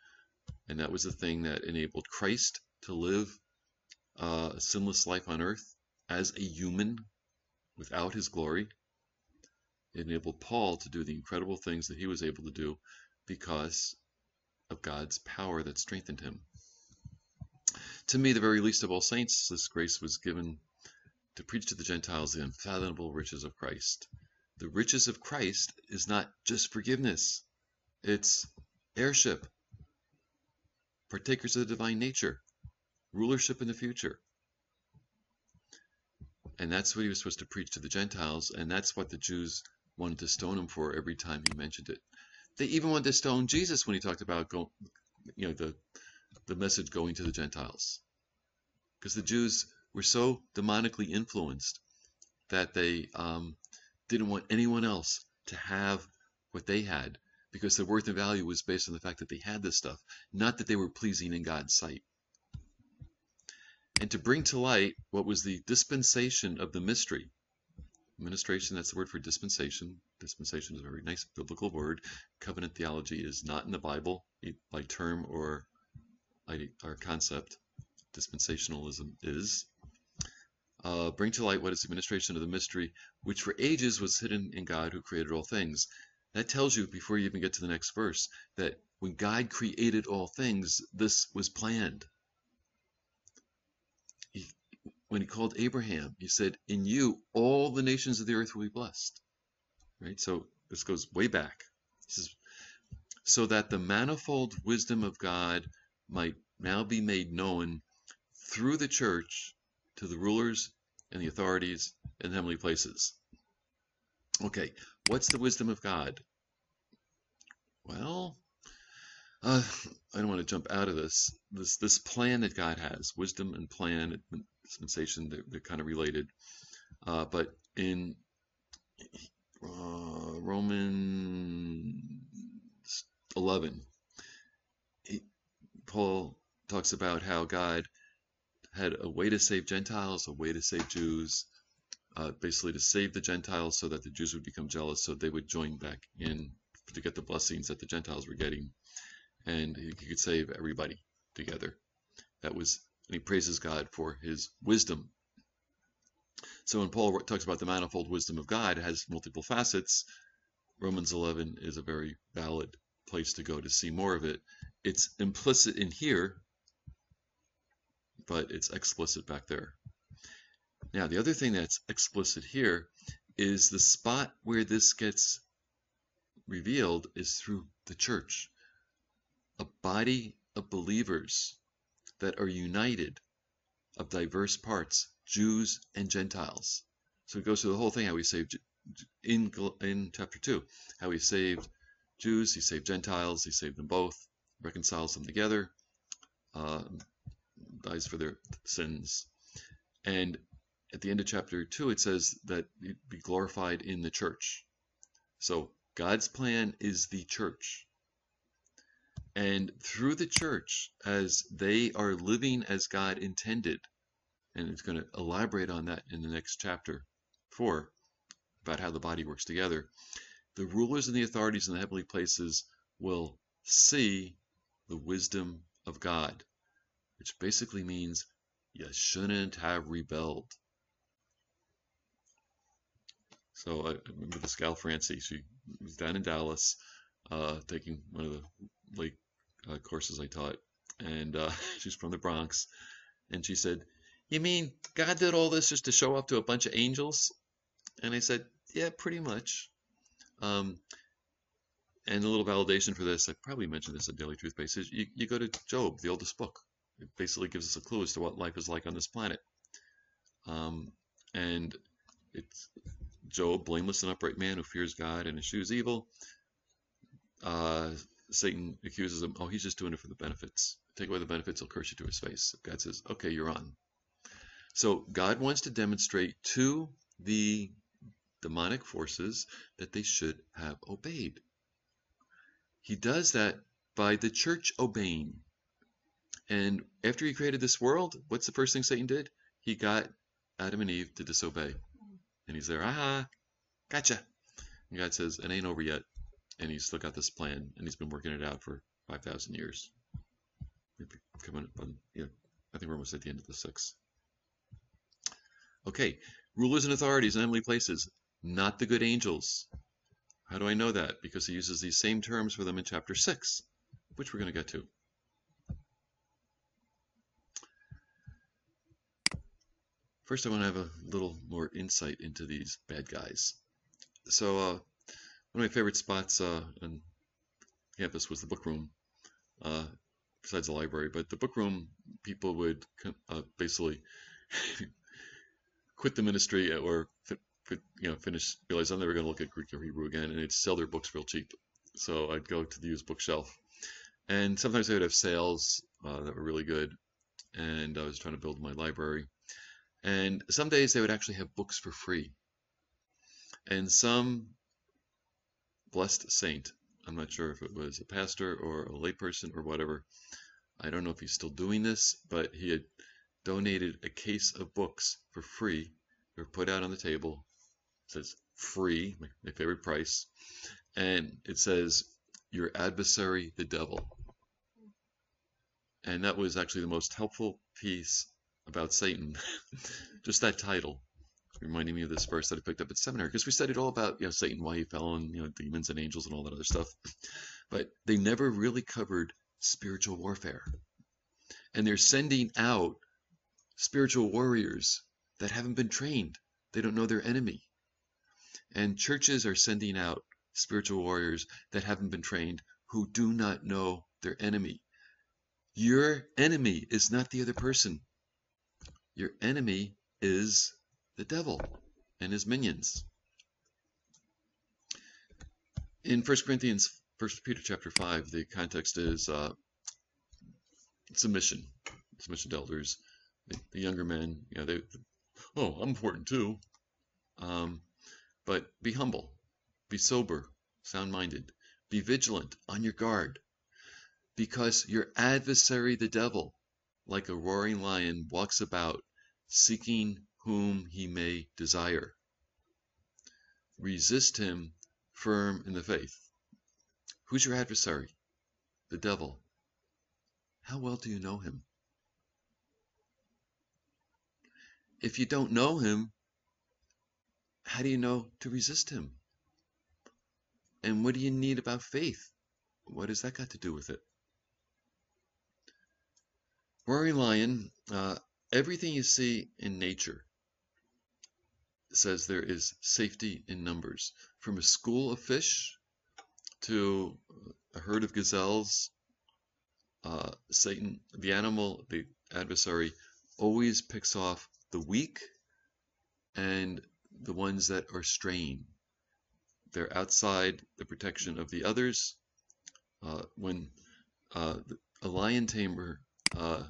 And that was the thing that enabled Christ to live uh, a sinless life on earth as a human without his glory. It enabled Paul to do the incredible things that he was able to do because of God's power that strengthened him. To me, the very least of all saints, this grace was given to preach to the Gentiles the unfathomable riches of Christ. The riches of Christ is not just forgiveness. It's heirship, partakers of the divine nature, rulership in the future. And that's what he was supposed to preach to the Gentiles, and that's what the Jews wanted to stone him for every time he mentioned it. They even wanted to stone Jesus when he talked about go, you know, the, the message going to the Gentiles. Because the Jews were so demonically influenced that they um, didn't want anyone else to have what they had, because their worth and value was based on the fact that they had this stuff, not that they were pleasing in God's sight. And to bring to light what was the dispensation of the mystery. Administration, that's the word for dispensation. Dispensation is a very nice biblical word. Covenant theology is not in the Bible by term or, or concept. Dispensationalism is. Uh, bring to light what is the administration of the mystery, which for ages was hidden in God who created all things. That tells you, before you even get to the next verse, that when God created all things, this was planned. He, when he called Abraham, he said, in you, all the nations of the earth will be blessed. Right? So this goes way back. This is, so that the manifold wisdom of God might now be made known through the church to the rulers and the authorities in heavenly places. Okay, what's the wisdom of God? Well, uh, I don't want to jump out of this. This this plan that God has, wisdom and plan, dispensation, they're, they're kind of related. Uh, but in uh, Romans eleven, he, Paul talks about how God had a way to save Gentiles, a way to save Jews, uh, basically to save the Gentiles so that the Jews would become jealous, so they would join back in to get the blessings that the Gentiles were getting, and he could save everybody together. That was, and he praises God for his wisdom. So when Paul talks about the manifold wisdom of God, it has multiple facets. Romans eleven is a very valid place to go to see more of it. It's implicit in here, but it's explicit back there. Now, the other thing that's explicit here is the spot where this gets revealed is through the church, a body of believers that are united of diverse parts, Jews and Gentiles. So it goes through the whole thing, how he saved in, in chapter two, how he saved Jews, he saved Gentiles, he saved them both, reconciles them together, uh, dies for their sins. And at the end of chapter two, it says that he'd be glorified in the church. So God's plan is the church. And through the church, as they are living as God intended, and it's going to elaborate on that in the next chapter four, about how the body works together, the rulers and the authorities in the heavenly places will see the wisdom of God, which basically means you shouldn't have rebelled. So I remember this gal, Francie, she was down in Dallas, uh, taking one of the late uh, courses I taught, and uh, she's from the Bronx, and she said, you mean God did all this just to show up to a bunch of angels? And I said, yeah, pretty much. Um, and a little validation for this, I probably mentioned this at Daily Truth Base, is you, you go to Job, the oldest book. It basically gives us a clue as to what life is like on this planet. Um, and it's Job, blameless and upright man who fears God and eschews evil. Uh, Satan accuses him, oh, he's just doing it for the benefits. Take away the benefits, he'll curse you to his face. God says, okay, you're on. So God wants to demonstrate to the demonic forces that they should have obeyed. He does that by the church obeying. And after he created this world, what's the first thing Satan did? He got Adam and Eve to disobey. And he's there, aha, gotcha. And God says, it ain't over yet. And he's still got this plan, and he's been working it out for five thousand years. maybe coming up on, yeah, I think we're almost at the end of the six. Okay, rulers and authorities in heavenly places, not the good angels. How do I know that? Because he uses these same terms for them in chapter six, which we're going to get to. First, I want to have a little more insight into these bad guys. So, uh, one of my favorite spots uh, on campus was the book room, uh, besides the library. But the book room, people would uh, basically quit the ministry or you know finish, realize I'm never going to look at Greek or Hebrew again, and they'd sell their books real cheap. So I'd go to the used bookshelf, and sometimes they would have sales uh, that were really good. And I was trying to build my library. And some days they would actually have books for free. And some blessed saint, I'm not sure if it was a pastor or a layperson or whatever, I don't know if he's still doing this, but he had donated a case of books for free. They were put out on the table. It says free, my, my favorite price. And it says, your adversary, the devil. And that was actually the most helpful piece about Satan. Just that title reminding me of this verse that I picked up at seminary, because we studied all about, you know, Satan, why he fell, and you know, demons and angels and all that other stuff. But they never really covered spiritual warfare. And they're sending out spiritual warriors that haven't been trained. They don't know their enemy. And churches are sending out spiritual warriors that haven't been trained, who do not know their enemy. Your enemy is not the other person. Your enemy is the devil and his minions. In First Corinthians, First Peter chapter five, the context is uh, submission, submission to elders. The, the younger men, you know, they, oh, I'm important too. Um, but be humble, be sober, sound-minded, be vigilant, on your guard, because your adversary, the devil, like a roaring lion, walks about, seeking whom he may desire. Resist him firm in the faith. Who's your adversary? The devil. How well do you know him? If you don't know him, how do you know to resist him? And what do you need about faith? What has that got to do with it? Roaring lion, uh, everything you see in nature says there is safety in numbers. From a school of fish to a herd of gazelles, uh, Satan, the animal, the adversary, always picks off the weak and the ones that are straying. They're outside the protection of the others. Uh, when uh, a lion tamer uh,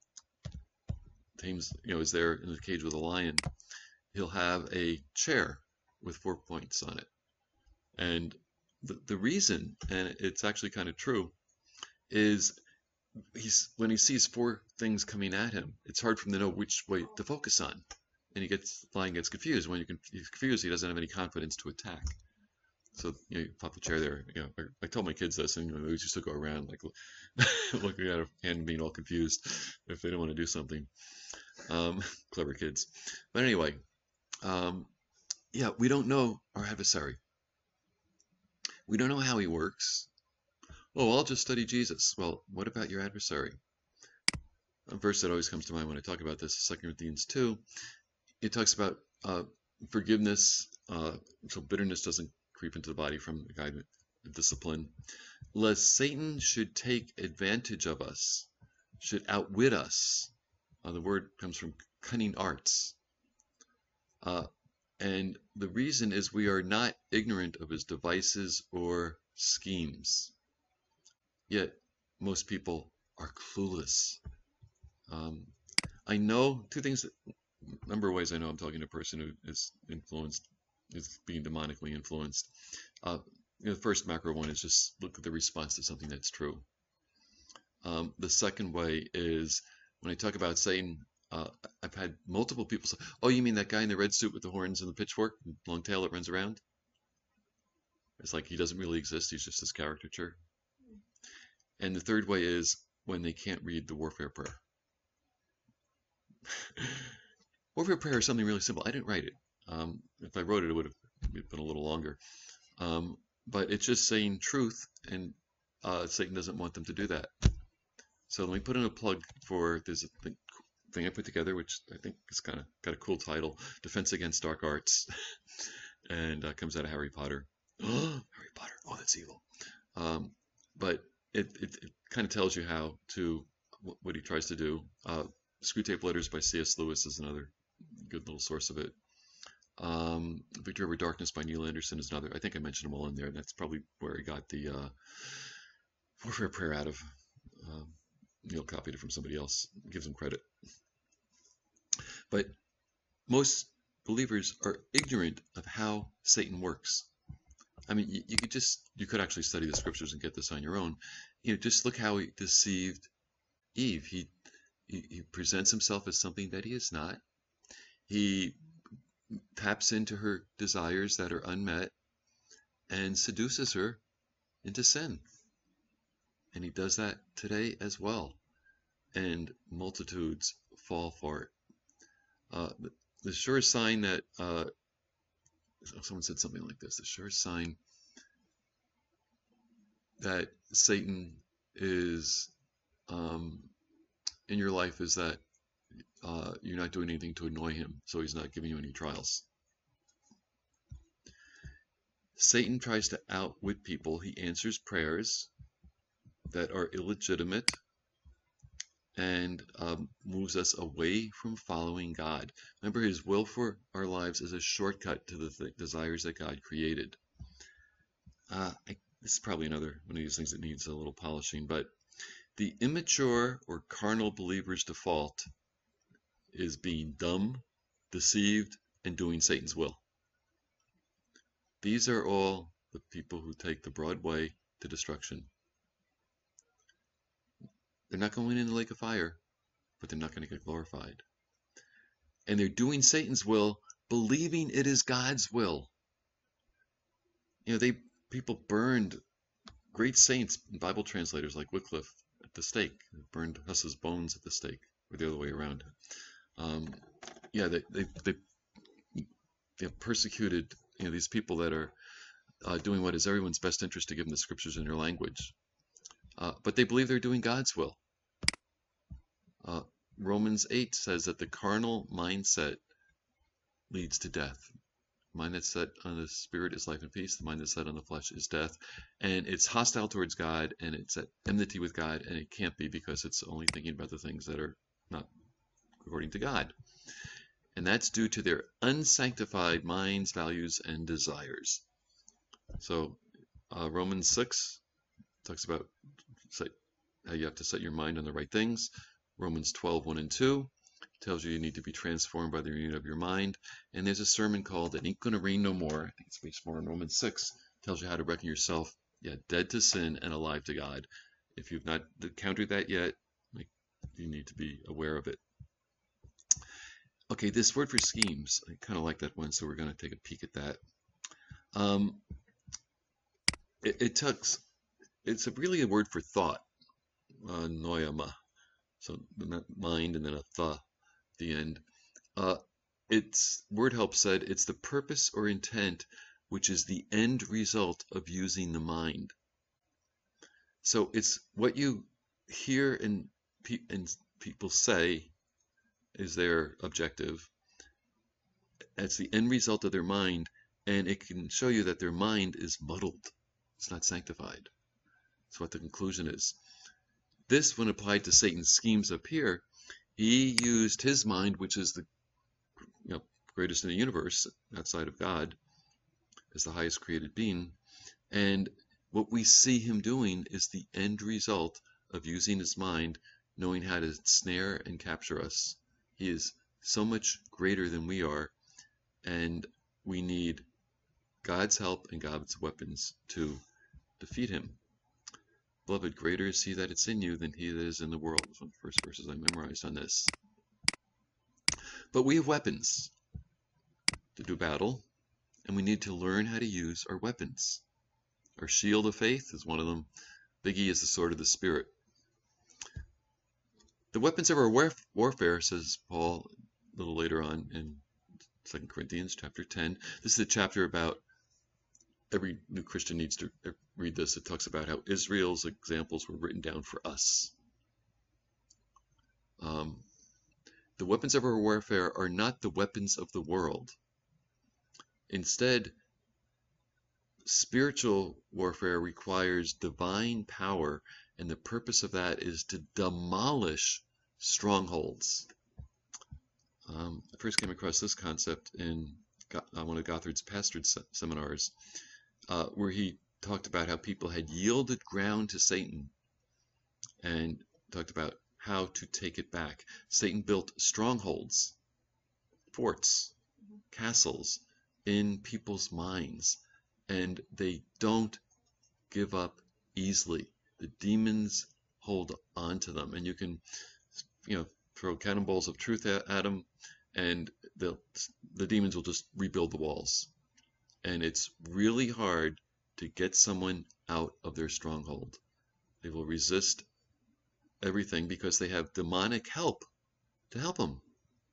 tames, you know, is there in the cage with a lion, he'll have a chair with four points on it. And the, the reason, and it's actually kind of true, is he's when he sees four things coming at him, it's hard for him to know which way to focus on. And he gets, the lion gets confused. When he's confused, he doesn't have any confidence to attack. So, you know, you pop the chair there. You know, I, I told my kids this, and you know, they used to go around like looking at a hand being all confused if they don't want to do something. Um, clever kids. But anyway, um, yeah, we don't know our adversary. We don't know how he works. Oh, I'll just study Jesus. Well, what about your adversary? A verse that always comes to mind when I talk about this is Second Corinthians two. It talks about uh, forgiveness, uh, so bitterness doesn't creep into the body from the guidance, discipline. Lest Satan should take advantage of us, should outwit us. Uh, the word comes from cunning arts. Uh, and the reason is we are not ignorant of his devices or schemes. Yet most people are clueless. Um, I know two things, that, number of ways I know I'm talking to a person who is influenced, is being demonically influenced. Uh, you know, the first macro one is just look at the response to something that's true. Um, the second way is when I talk about Satan, uh, I've had multiple people say, oh, you mean that guy in the red suit with the horns and the pitchfork, and long tail that runs around? It's like he doesn't really exist, he's just this caricature. And the third way is when they can't read the warfare prayer. Warfare prayer is something really simple. I didn't write it. Um, if I wrote it, it would have been a little longer. Um, but it's just saying truth, and uh, Satan doesn't want them to do that. So let me put in a plug for this thing I put together, which I think is kind of got a cool title, Defense Against Dark Arts, and uh, comes out of Harry Potter. Harry Potter, oh, that's evil. Um, but it, it, it kind of tells you how to, what he tries to do. Uh, Screwtape Letters by C S Lewis is another good little source of it. Um, Victory Over Darkness by Neil Anderson is another. I think I mentioned them all in there. That's probably where he got the uh, warfare prayer out of. Um, Neil copied it from somebody else. Gives him credit. But most believers are ignorant of how Satan works. I mean, you, you could just, you could actually study the scriptures and get this on your own. You know, just look how he deceived Eve. He, he, he presents himself as something that he is not. He taps into her desires that are unmet and seduces her into sin. And he does that today as well. And multitudes fall for it. Uh, the, the surest sign that, uh, someone said something like this, the surest sign that Satan is um, in your life is that uh, you're not doing anything to annoy him, so he's not giving you any trials. Satan tries to outwit people. He answers prayers that are illegitimate and um, moves us away from following God. Remember, his will for our lives is a shortcut to the th desires that God created. Uh, I, this is probably another one of these things that needs a little polishing, but the immature or carnal believer's default is being dumb, deceived, and doing Satan's will. These are all the people who take the broad way to destruction. They're not going in the lake of fire, but they're not going to get glorified. And they're doing Satan's will, believing it is God's will. You know, they people burned great saints and Bible translators like Wycliffe at the stake. They burned Huss's bones at the stake, or the other way around. Um, yeah, they they they, they have persecuted, you know, these people that are uh, doing what is everyone's best interest to give them the scriptures in their language. Uh, but they believe they're doing God's will. Uh, Romans eight says that the carnal mindset leads to death. The mind that's set on the spirit is life and peace. The mind that's set on the flesh is death. And it's hostile towards God, and it's at enmity with God, and it can't be because it's only thinking about the things that are not according to God. And that's due to their unsanctified minds, values, and desires. So uh, Romans six talks about how you have to set your mind on the right things. Romans twelve, one and two tells you you need to be transformed by the renewing of your mind. And there's a sermon called It Ain't Gonna Rain No More. I think it's page four in Romans six. Tells you how to reckon yourself yeah, dead to sin and alive to God. If you've not encountered that yet, you need to be aware of it. Okay, this word for schemes, I kind of like that one, so we're going to take a peek at that. Um, it, it talks, it's a really a word for thought, uh, noyama. So the mind and then a th at the end. Uh, its word help said it's the purpose or intent which is the end result of using the mind. So it's what you hear and, pe and people say is their objective. It's the end result of their mind, and it can show you that their mind is muddled. It's not sanctified. That's what the conclusion is. This, when applied to Satan's schemes up here, he used his mind, which is the you know, greatest in the universe outside of God, as the highest created being. And what we see him doing is the end result of using his mind, knowing how to snare and capture us. He is so much greater than we are, and we need God's help and God's weapons to defeat him. Beloved, greater is he that is in you than he that is in the world. That's one of the first verses I memorized on this. But we have weapons to do battle, and we need to learn how to use our weapons. Our shield of faith is one of them. Biggie is the sword of the Spirit. The weapons of our warf- warfare, says Paul a little later on in Second Corinthians chapter ten. This is the chapter about, every new Christian needs to read this. It talks about how Israel's examples were written down for us. Um, the weapons of our warfare are not the weapons of the world. Instead, spiritual warfare requires divine power, and the purpose of that is to demolish strongholds. Um, I first came across this concept in uh, one of Gothard's pastored se seminars, uh, where he talked about how people had yielded ground to Satan and talked about how to take it back. Satan built strongholds, forts, castles in people's minds, and they don't give up easily. The demons hold on to them, and you can, you know, throw cannonballs of truth at, at them, and the the demons will just rebuild the walls. And it's really hard to get someone out of their stronghold. They will resist everything because they have demonic help to help them.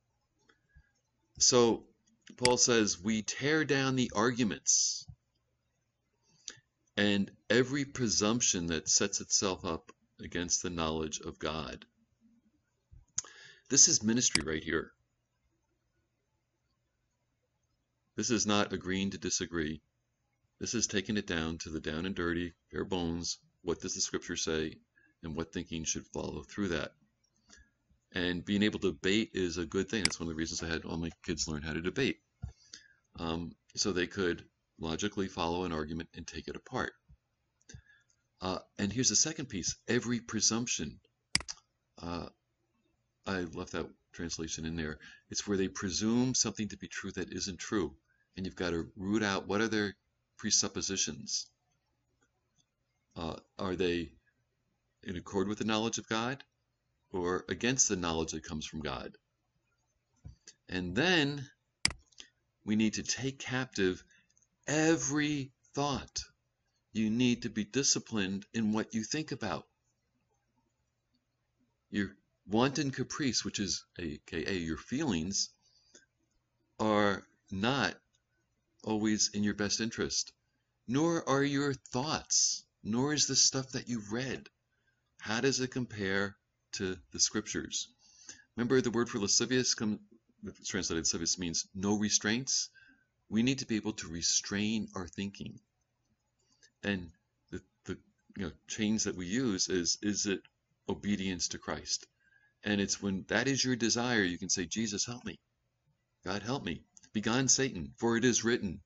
So Paul says we tear down the arguments and every presumption that sets itself up against the knowledge of God. This is ministry right here. This is not agreeing to disagree. This is taking it down to the down and dirty, bare bones. What does the scripture say, and what thinking should follow through that? And being able to debate is a good thing. That's one of the reasons I had all my kids learn how to debate, um, so they could logically follow an argument and take it apart. Uh, and here's the second piece: every presumption. Uh, I left that translation in there. It's where they presume something to be true that isn't true, and you've got to root out what are their presuppositions. Uh, are they in accord with the knowledge of God, or against the knowledge that comes from God? And then we need to take captive every thought. You need to be disciplined in what you think about. Your wanton caprice, which is aka your feelings, are not always in your best interest, nor are your thoughts, nor is the stuff that you've read. How does it compare to the scriptures? Remember, the word for lascivious, come, it's translated lascivious, means no restraints. We need to be able to restrain our thinking. And the, the you know, chains that we use is, is it obedience to Christ? And it's when that is your desire, you can say, Jesus, help me. God, help me. Begone Satan, for it is written.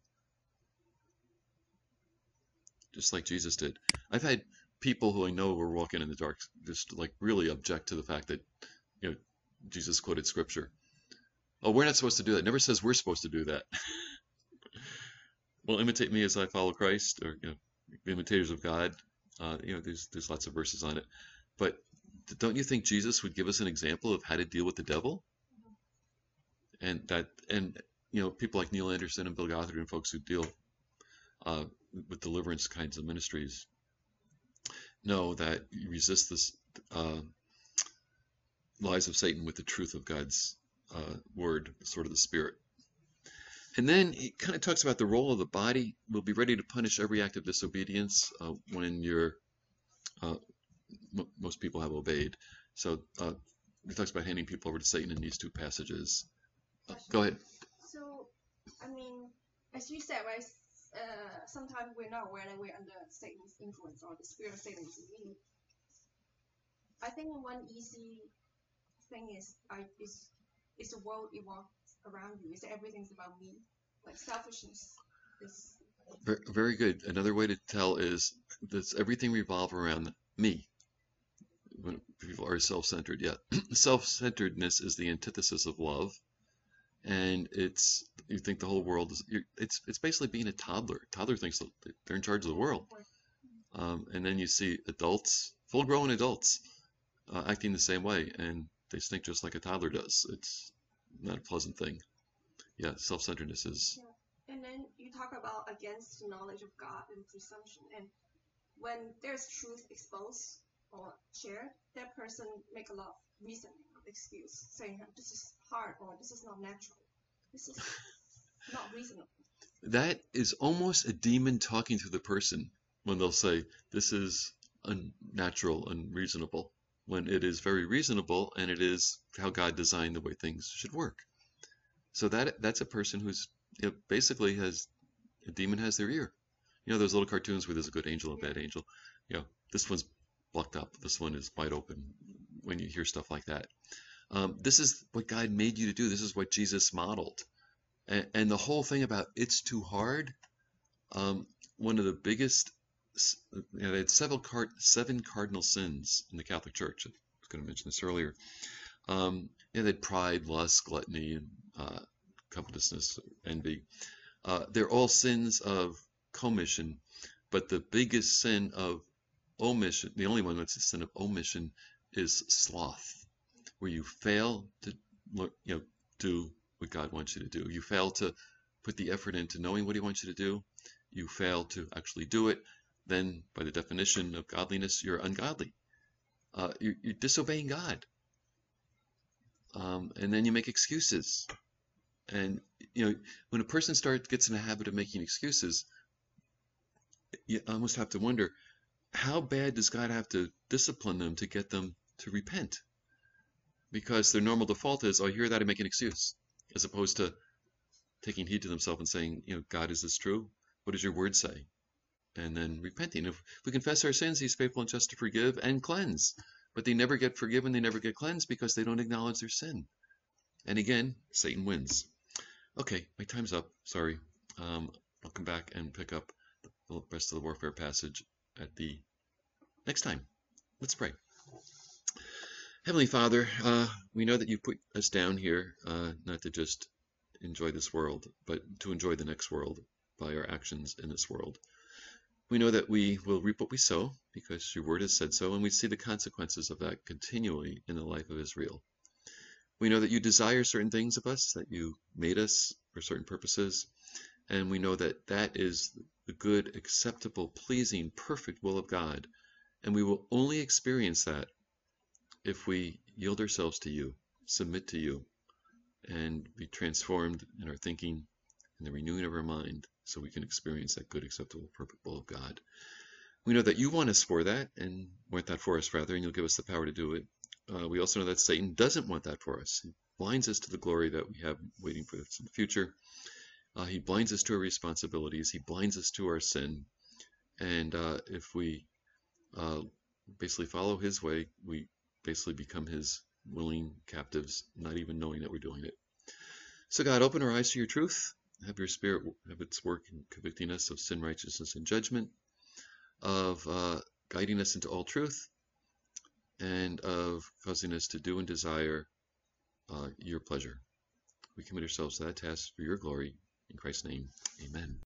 Just like Jesus did. I've had people who I know were walking in the dark just like really object to the fact that, you know, Jesus quoted scripture. Oh, we're not supposed to do that. It never says we're supposed to do that. Well, imitate me as I follow Christ, or, you know, imitators of God. Uh, you know, there's there's lots of verses on it. But don't you think Jesus would give us an example of how to deal with the devil? And that, and you know, people like Neil Anderson and Bill Gothard and folks who deal uh, with deliverance kinds of ministries know that you resist this uh, lies of Satan with the truth of God's uh, word, sort of the spirit. And then he kind of talks about the role of the body. We'll be ready to punish every act of disobedience uh, when you're, uh, m most people have obeyed. So uh, he talks about handing people over to Satan in these two passages. Uh, go ahead. So, I mean, as you said, right, uh, sometimes we're not aware that we're under Satan's influence or the spirit of Satan is leading. I think one easy thing is, I, is, is the world evolves around you. Is that everything's about me? Like selfishness is... Very good. Another way to tell is, does everything revolve around me? When people are self-centered, yeah. Self-centeredness is the antithesis of love. And it's, you think the whole world is, you're, it's it's basically being a toddler. Toddler thinks that they're in charge of the world. Um, and then you see adults, full-grown adults, uh, acting the same way, and they think just like a toddler does. It's not a pleasant thing. Yeah, self-centeredness is... Yeah. And then you talk about against knowledge of God and presumption. And when there's truth exposed, or share, that person make a lot of reasoning or excuse, saying this is hard or this is not natural. This is not reasonable. That is almost a demon talking to the person when they'll say, this is unnatural, unreasonable, when it is very reasonable and it is how God designed the way things should work. So that that's a person who's, you know, basically has, a demon has their ear. You know, those little cartoons where there's a good angel, a bad angel. You know, this one's blocked up, this one is wide open, when you hear stuff like that. Um, this is what God made you to do. This is what Jesus modeled. And, and the whole thing about it's too hard, um, one of the biggest, you know, they had several card, seven cardinal sins in the Catholic Church. I was going to mention this earlier. Um, you know, they had pride, lust, gluttony, and uh, covetousness, envy. Uh, they're all sins of commission, but the biggest sin of omission, the only one that's a sin of omission, is sloth, where you fail to, you know, do what God wants you to do. You fail to put the effort into knowing what He wants you to do. You fail to actually do it. Then, by the definition of godliness, you're ungodly. Uh, you're, you're disobeying God. Um, and then you make excuses. And, you know, when a person starts gets in a habit of making excuses, you almost have to wonder, how bad does God have to discipline them to get them to repent? Because their normal default is, oh, I hear that, I make an excuse, as opposed to taking heed to themselves and saying, you know, God, is this true? What does your word say? And then repenting. If we confess our sins, He's faithful and just to forgive and cleanse. But they never get forgiven, they never get cleansed because they don't acknowledge their sin. And again, Satan wins. Okay, my time's up. Sorry. Um, I'll come back and pick up the rest of the warfare passage at the next time. Let's pray. Heavenly Father, uh, we know that you've put us down here uh, not to just enjoy this world, but to enjoy the next world by our actions in this world. We know that we will reap what we sow because your word has said so, and we see the consequences of that continually in the life of Israel. We know that you desire certain things of us, that you made us for certain purposes, and we know that that is the good, acceptable, pleasing, perfect will of God, and we will only experience that if we yield ourselves to you, submit to you, and be transformed in our thinking and the renewing of our mind so we can experience that good, acceptable, perfect will of God. We know that you want us for that, and want that for us, rather, and you'll give us the power to do it. Uh, we also know that Satan doesn't want that for us. He blinds us to the glory that we have waiting for us in the future. Uh, he blinds us to our responsibilities. He blinds us to our sin. And uh, if we uh, basically follow his way, we basically become his willing captives, not even knowing that we're doing it. So God, open our eyes to your truth. Have your Spirit have its work in convicting us of sin, righteousness, and judgment, of uh, guiding us into all truth, and of causing us to do and desire uh, your pleasure. We commit ourselves to that task for your glory. In Christ's name, amen.